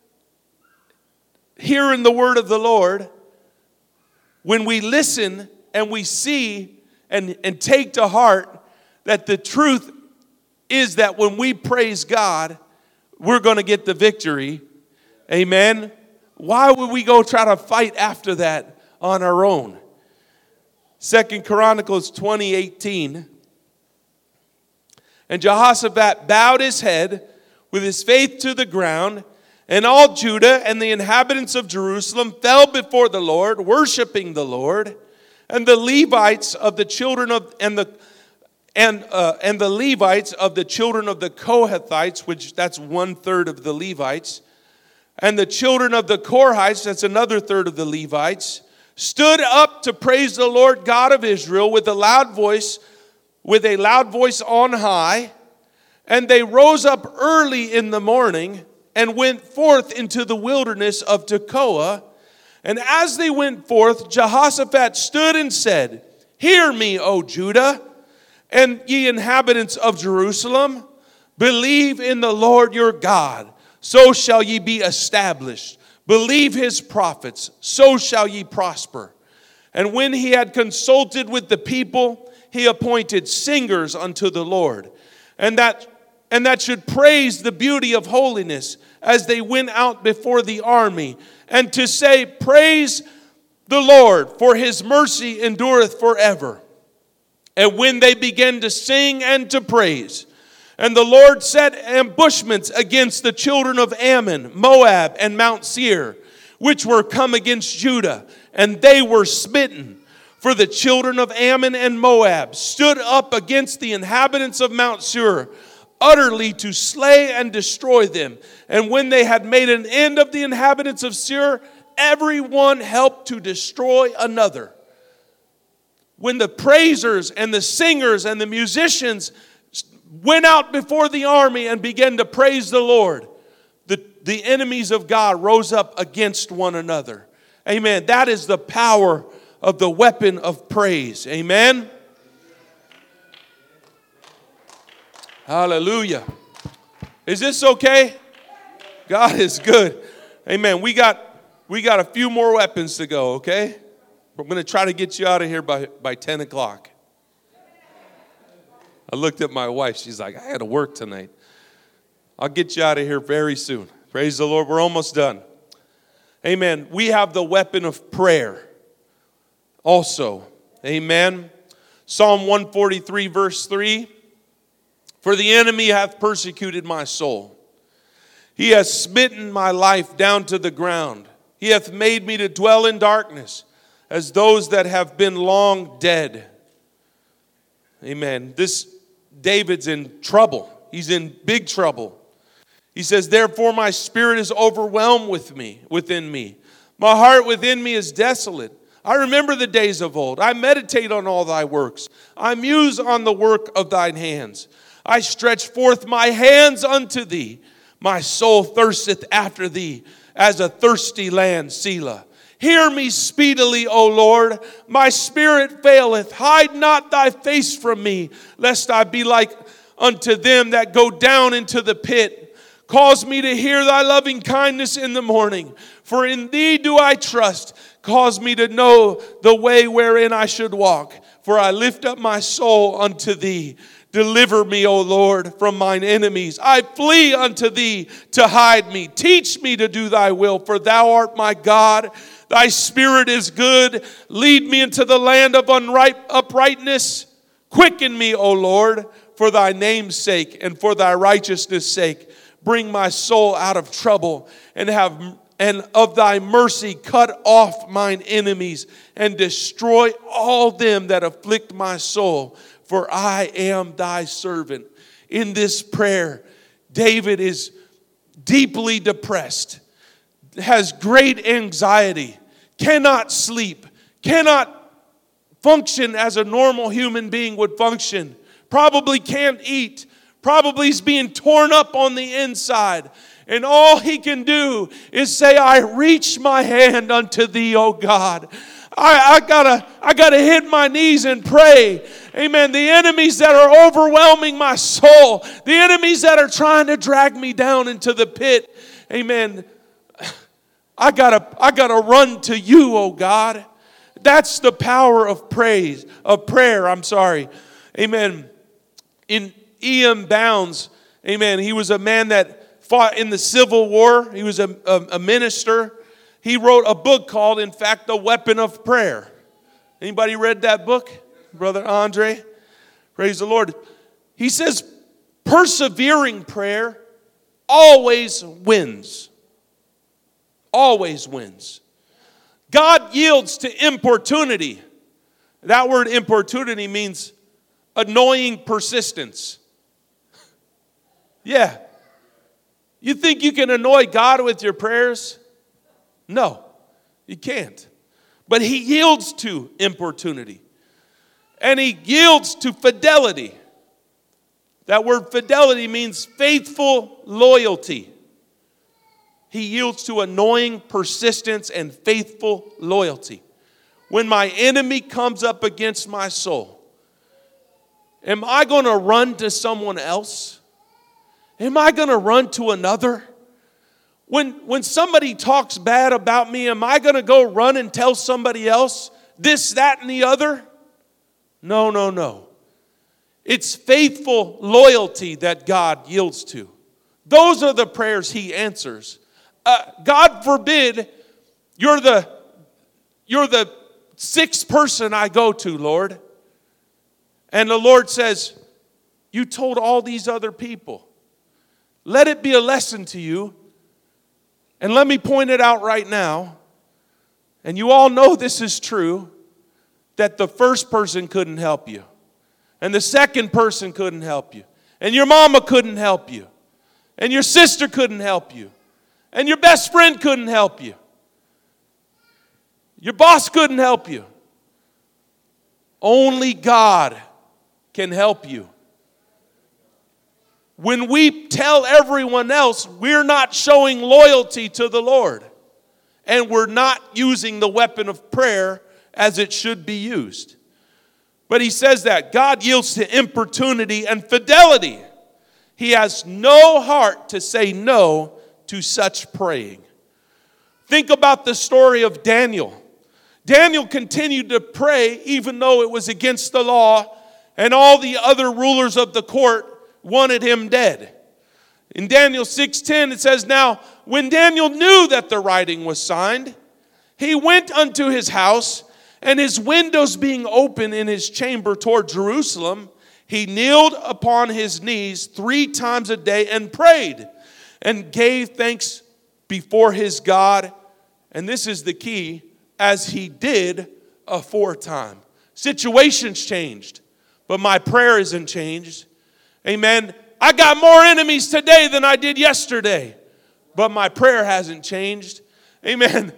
Speaker 4: hearing the word of the Lord, when we listen and we see and, and take to heart that the truth is that when we praise God, we're going to get the victory. Amen. Why would we go try to fight after that on our own? Second Chronicles twenty eighteen. And Jehoshaphat bowed his head with his face to the ground, and all Judah and the inhabitants of Jerusalem fell before the Lord, worshiping the Lord. And the Levites of the children of and the and uh, and the Levites of the children of the Kohathites, which that's one third of the Levites, and the children of the Korhites, that's another third of the Levites, stood up to praise the Lord God of Israel with a loud voice, with a loud voice on high. And they rose up early in the morning and went forth into the wilderness of Tekoa. And as they went forth, Jehoshaphat stood and said, "Hear me, O Judah, and ye inhabitants of Jerusalem. Believe in the Lord your God, so shall ye be established. Believe his prophets, so shall ye prosper." And when he had consulted with the people, he appointed singers unto the Lord, and that and that should praise the beauty of holiness as they went out before the army, and to say, "Praise the Lord, for his mercy endureth forever." And when they began to sing and to praise, and the Lord set ambushments against the children of Ammon, Moab, and Mount Seir, which were come against Judah, and they were smitten. For the children of Ammon and Moab stood up against the inhabitants of Mount Seir, utterly to slay and destroy them. And when they had made an end of the inhabitants of Seir, every one helped to destroy another. When the praisers and the singers and the musicians went out before the army and began to praise the Lord, the, the enemies of God rose up against one another. Amen. That is the power of the weapon of praise. Amen. Hallelujah. Is this okay? God is good. Amen. We got we got a few more weapons to go, okay? We're going to try to get you out of here by, by ten o'clock. I looked at my wife. She's like, "I had to work tonight." I'll get you out of here very soon. Praise the Lord. We're almost done. Amen. We have the weapon of prayer also. Amen. Psalm one forty-three, verse three. "For the enemy hath persecuted my soul. He hath smitten my life down to the ground. He hath made me to dwell in darkness, as those that have been long dead." Amen. This David's in trouble. He's in big trouble. He says, "Therefore my spirit is overwhelmed with me, within me. My heart within me is desolate. I remember the days of old. I meditate on all thy works. I muse on the work of thine hands. I stretch forth my hands unto thee. My soul thirsteth after thee, as a thirsty land, Selah. Hear me speedily, O Lord. My spirit faileth. Hide not thy face from me, lest I be like unto them that go down into the pit. Cause me to hear thy loving kindness in the morning, for in thee do I trust. Cause me to know the way wherein I should walk, for I lift up my soul unto thee. Deliver me, O Lord, from mine enemies. I flee unto thee to hide me. Teach me to do thy will, for thou art my God. Thy spirit is good. Lead me into the land of unright uprightness. Quicken me, O Lord, for thy name's sake and for thy righteousness' sake. bring my soul out of trouble, and have and of thy mercy cut off mine enemies, and destroy all them that afflict my soul, for I am thy servant. In this prayer, David is deeply depressed, has great anxiety, cannot sleep, cannot function as a normal human being would function, probably can't eat, probably is being torn up on the inside. And all he can do is say, I reach my hand unto thee, O God. I, I gotta, I gotta hit my knees and pray. Amen. The enemies that are overwhelming my soul, the enemies that are trying to drag me down into the pit. Amen. I gotta, I gotta run to you, O God. That's the power of praise, of prayer. I'm sorry. Amen. In E M Bounds, amen, he was a man that fought in the Civil War. He was a, a, a minister. He wrote a book called, in fact, The Weapon of Prayer. Anybody read that book? Brother Andre? Praise the Lord. He says, persevering prayer always wins. Always wins. God yields to importunity. That word importunity means annoying persistence. Yeah. You think you can annoy God with your prayers? No, you can't. But he yields to importunity. And he yields to fidelity. That word fidelity means faithful loyalty. He yields to annoying persistence and faithful loyalty. When my enemy comes up against my soul, am I going to run to someone else? Am I going to run to another? When, when somebody talks bad about me, am I going to go run and tell somebody else this, that, and the other? No, no, no. It's faithful loyalty that God yields to. Those are the prayers he answers. Uh, God forbid you're the, you're the sixth person I go to, Lord. And the Lord says, you told all these other people. Let it be a lesson to you. And let me point it out right now. And you all know this is true. That the first person couldn't help you. And the second person couldn't help you. And your mama couldn't help you. And your sister couldn't help you. And your best friend couldn't help you. Your boss couldn't help you. Only God can help you. When we tell everyone else, we're not showing loyalty to the Lord. And we're not using the weapon of prayer as it should be used. But he says that God yields to importunity and fidelity. He has no heart to say no to such praying. Think about the story of Daniel. Daniel continued to pray even though it was against the law, and all the other rulers of the court wanted him dead. In Daniel six ten it says, now when Daniel knew that the writing was signed, he went unto his house, and his windows being open in his chamber toward Jerusalem, he kneeled upon his knees three times a day and prayed and gave thanks before his God. And this is the key, as he did aforetime. Situations changed, but my prayer isn't changed. Amen. I got more enemies today than I did yesterday, but my prayer hasn't changed. Amen.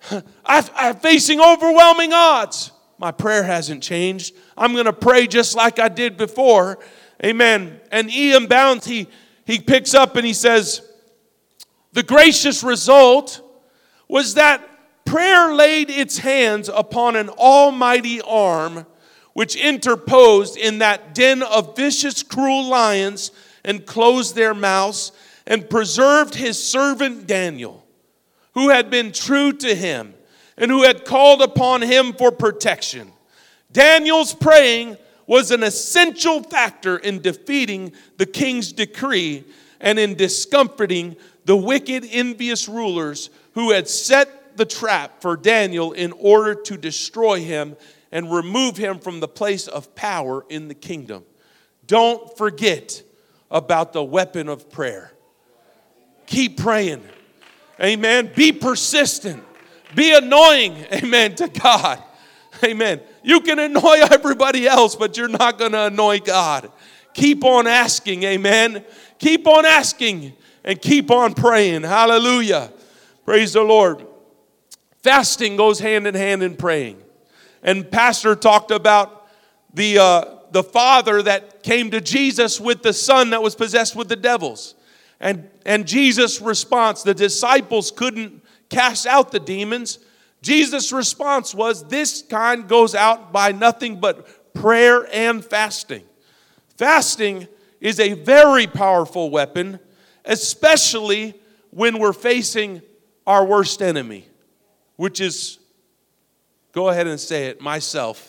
Speaker 4: I'm facing overwhelming odds. My prayer hasn't changed. I'm going to pray just like I did before. Amen. And E M Bounds, he, he picks up and he says, the gracious result was that prayer laid its hands upon an almighty arm which interposed in that den of vicious, cruel lions and closed their mouths and preserved his servant Daniel, who had been true to him and who had called upon him for protection. Daniel's praying was an essential factor in defeating the king's decree and in discomfiting the wicked, envious rulers who had set the trap for Daniel in order to destroy him and remove him from the place of power in the kingdom. Don't forget about the weapon of prayer. Keep praying. Amen. Be persistent. Be annoying. Amen. To God. Amen. You can annoy everybody else, but you're not going to annoy God. Keep on asking. Amen. Keep on asking and keep on praying. Hallelujah. Praise the Lord. Fasting goes hand in hand in praying. And Pastor talked about the uh, the father that came to Jesus with the son that was possessed with the devils. And, and Jesus' response, the disciples couldn't cast out the demons. Jesus' response was, this kind goes out by nothing but prayer and fasting. Fasting is a very powerful weapon, especially when we're facing our worst enemy, which is, go ahead and say it, myself.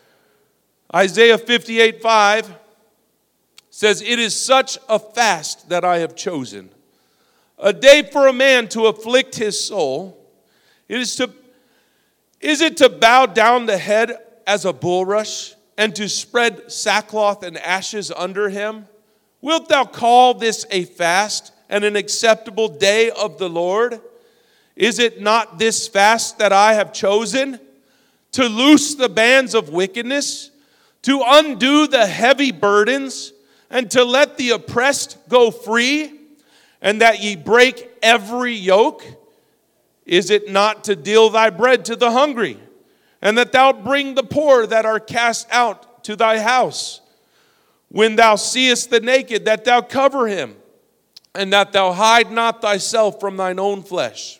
Speaker 4: Isaiah fifty-eight five says, it is such a fast that I have chosen, a day for a man to afflict his soul. It is to, is it to bow down the head as a bulrush and to spread sackcloth and ashes under him? Wilt thou call this a fast and an acceptable day of the Lord? Is it not this fast that I have chosen? To loose the bands of wickedness, to undo the heavy burdens, and to let the oppressed go free, and that ye break every yoke? Is it not to deal thy bread to the hungry, and that thou bring the poor that are cast out to thy house? When thou seest the naked, that thou cover him, and that thou hide not thyself from thine own flesh.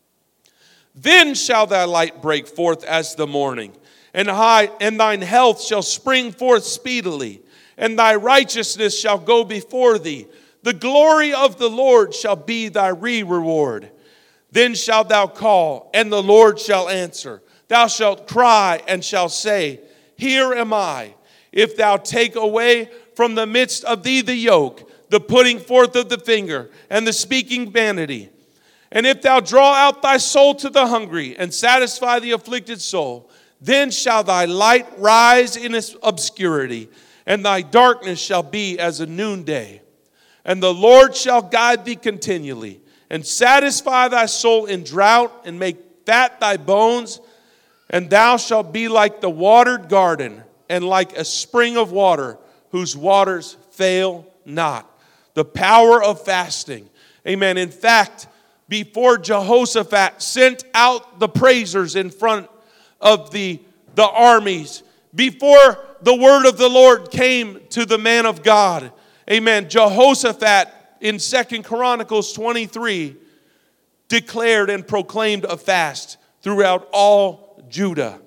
Speaker 4: Then shall thy light break forth as the morning, and high, and thine health shall spring forth speedily, and thy righteousness shall go before thee. The glory of the Lord shall be thy re-reward. Then shalt thou call, and the Lord shall answer. Thou shalt cry, and shalt say, here am I. If thou take away from the midst of thee the yoke, the putting forth of the finger, and the speaking vanity, and if thou draw out thy soul to the hungry, and satisfy the afflicted soul, then shall thy light rise in its obscurity, and thy darkness shall be as a noonday. And the Lord shall guide thee continually, and satisfy thy soul in drought, and make fat thy bones. And thou shalt be like the watered garden, and like a spring of water, whose waters fail not. The power of fasting. Amen. In fact, before Jehoshaphat sent out the praisers in front of the, the armies, before the word of the Lord came to the man of God, amen, Jehoshaphat in Second Chronicles twenty-three declared and proclaimed a fast throughout all Judah.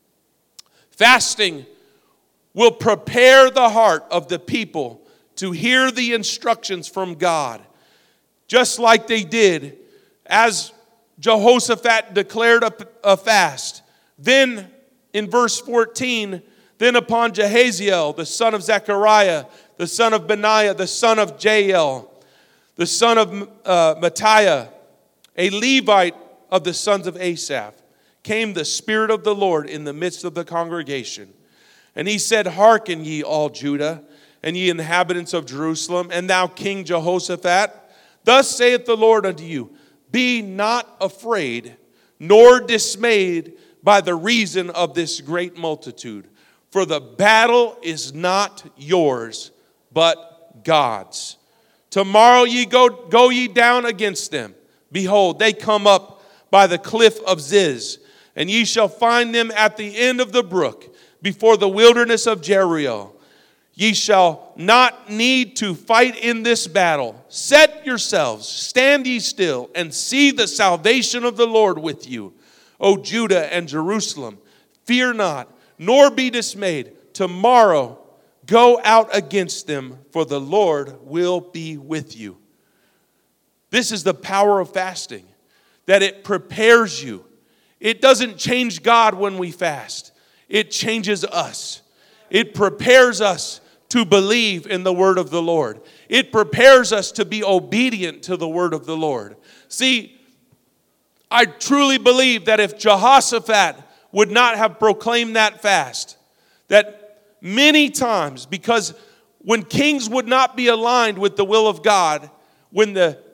Speaker 4: Fasting will prepare the heart of the people to hear the instructions from God, just like they did as Jehoshaphat declared a, a fast. Then in verse fourteen, then upon Jehaziel, the son of Zechariah, the son of Benaiah, the son of Jael, the son of uh, Matthiah, a Levite of the sons of Asaph, came the Spirit of the Lord in the midst of the congregation. And he said, hearken ye all Judah, and ye inhabitants of Jerusalem, and thou King Jehoshaphat, thus saith the Lord unto you, be not afraid, nor dismayed by the reason of this great multitude. For the battle is not yours, but God's. Tomorrow ye go, go ye down against them. Behold, they come up by the cliff of Ziz, and ye shall find them at the end of the brook, before the wilderness of Jeriel. Ye shall not need to fight in this battle. Set yourselves, stand ye still, and see the salvation of the Lord with you, O Judah and Jerusalem. Fear not, nor be dismayed. Tomorrow go out against them, for the Lord will be with you. This is the power of fasting, that it prepares you. It doesn't change God when we fast. It changes us. It prepares us to believe in the word of the Lord. It prepares us to be obedient to the word of the Lord. See, I truly believe that if Jehoshaphat would not have proclaimed that fast, that many times, because when kings would not be aligned with the will of God, when the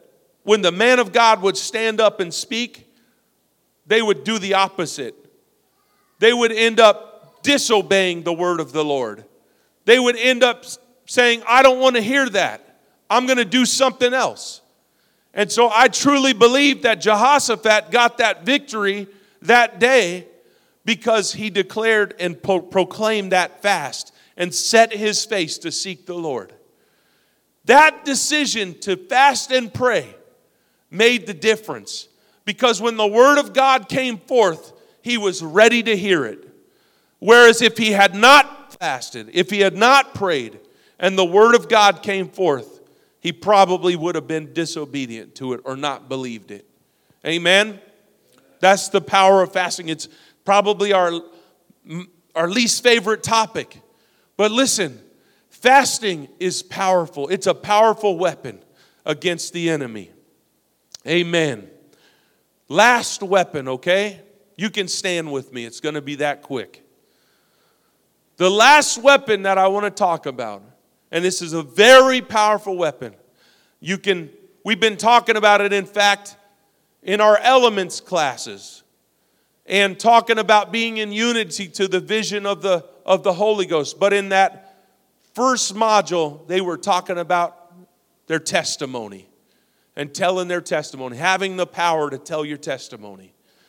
Speaker 4: when the man of God would stand up and speak, they would do the opposite. They would end up disobeying the word of the Lord. They would end up saying, I don't want to hear that. I'm going to do something else. And so I truly believe that Jehoshaphat got that victory that day because he declared and pro- proclaimed that fast and set his face to seek the Lord. That decision to fast and pray made the difference, because when the word of God came forth, he was ready to hear it. Whereas if he had not fasted, if he had not prayed, and the word of God came forth, he probably would have been disobedient to it or not believed it. Amen? That's the power of fasting. It's probably our, our least favorite topic. But listen, fasting is powerful. It's a powerful weapon against the enemy. Amen. Last weapon, okay? You can stand with me. It's going to be that quick. The last weapon that I want to talk about, and this is a very powerful weapon. You can, we've been talking about it, in fact, in our elements classes, and talking about being in unity to the vision of the, of the Holy Ghost. But in that first module, they were talking about their testimony and telling their testimony, having the power to tell your testimony.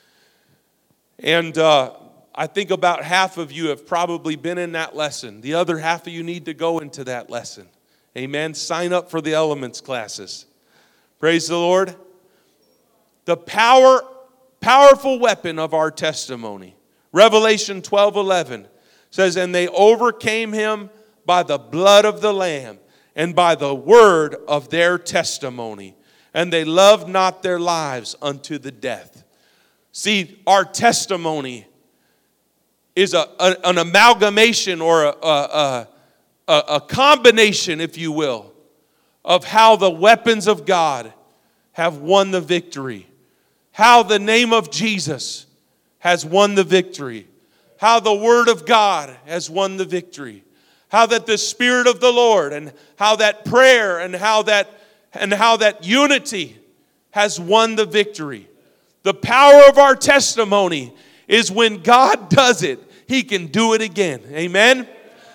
Speaker 4: And uh, I think about half of you have probably been in that lesson. The other half of you need to go into that lesson. Amen. Sign up for the elements classes. Praise the Lord. The power, powerful weapon of our testimony. Revelation twelve eleven says, and they overcame him by the blood of the Lamb and by the word of their testimony. And they loved not their lives unto the death. See, our testimony is a, a, an amalgamation or a, a, a, a combination, if you will, of how the weapons of God have won the victory. How the name of Jesus has won the victory. How the word of God has won the victory. How that the Spirit of the Lord and how that prayer and how that and how that unity has won the victory. The power of our testimony is when God does it, He can do it again. Amen?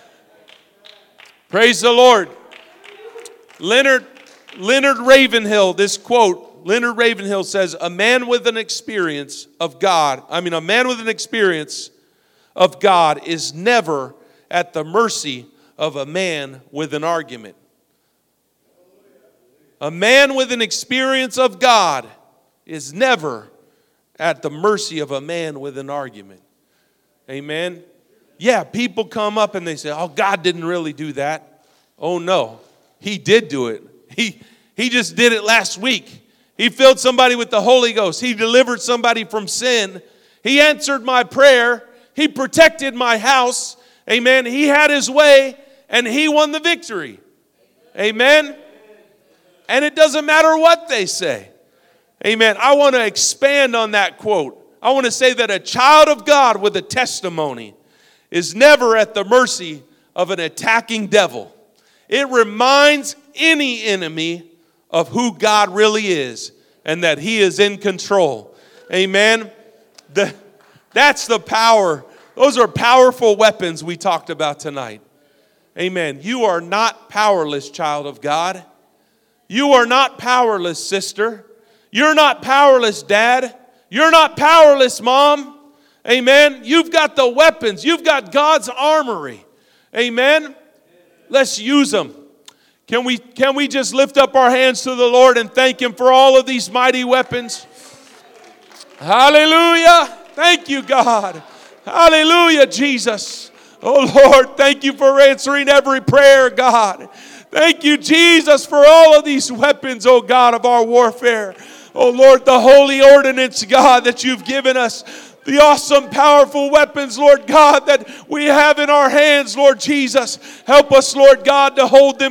Speaker 4: Praise the Lord. Leonard, Leonard Ravenhill, this quote, Leonard Ravenhill says, a man with an experience of God, I mean, a man with an experience of God is never at the mercy of a man with an argument. A man with an experience of God is never at the mercy of a man with an argument. Amen? Yeah, people come up and they say, oh, God didn't really do that. Oh, no, He did do it. He, he just did it last week. He filled somebody with the Holy Ghost. He delivered somebody from sin. He answered my prayer. He protected my house. Amen. He had His way and He won the victory. Amen. And it doesn't matter what they say. Amen. I want to expand on that quote. I want to say that a child of God with a testimony is never at the mercy of an attacking devil. It reminds any enemy of who God really is and that He is in control. Amen. The, that's the power. Those are powerful weapons we talked about tonight. Amen. You are not powerless, child of God. You are not powerless, sister. You're not powerless, dad. You're not powerless, mom. Amen. You've got the weapons. You've got God's armory. Amen. Let's use them. Can we, can we just lift up our hands to the Lord and thank Him for all of these mighty weapons? Hallelujah. Thank you, God. Hallelujah, Jesus. Oh, Lord, thank you for answering every prayer, God. Thank you, Jesus, for all of these weapons, oh God, of our warfare. Oh, Lord, the holy ordinance, God, that you've given us. The awesome, powerful weapons, Lord God, that we have in our hands, Lord Jesus. Help us, Lord God, to hold them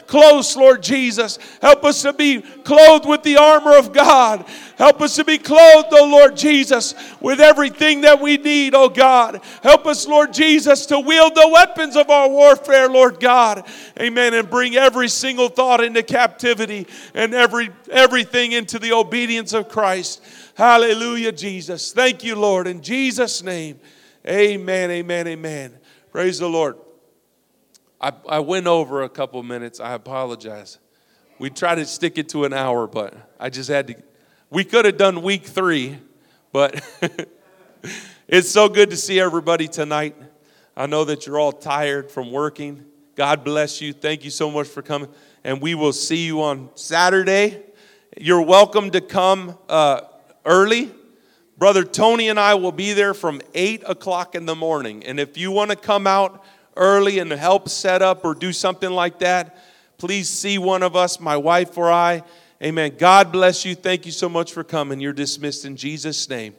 Speaker 4: close, Lord Jesus. Help us to be clothed with the armor of God. Help us to be clothed, oh Lord Jesus, with everything that we need, oh God. Help us, Lord Jesus, to wield the weapons of our warfare, Lord God. Amen. And bring every single thought into captivity and every everything into the obedience of Christ. Hallelujah, Jesus. Thank you, Lord. In Jesus' name, amen, amen, amen. Praise the Lord. I, I went over a couple minutes. I apologize. We tried to stick it to an hour, but I just had to. We could have done week three, but it's so good to see everybody tonight. I know that you're all tired from working. God bless you. Thank you so much for coming. And we will see you on Saturday. You're welcome to come uh, early. Brother Tony and I will be there from eight o'clock in the morning. And if you want to come out early and help set up or do something like that, please see one of us, my wife or I. Amen. God bless you. Thank you so much for coming. You're dismissed in Jesus' name.